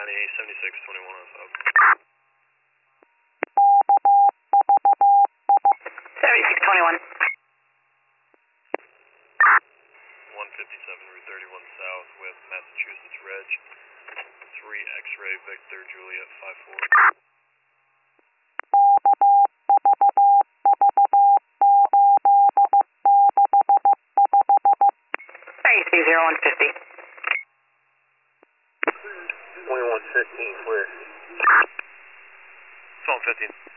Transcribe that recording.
County 7621 on South. 7621. 157 Route 31 South with Massachusetts Reg. 3 X-Ray Victor Juliet 54. 150. 2115, clear. Phone 15.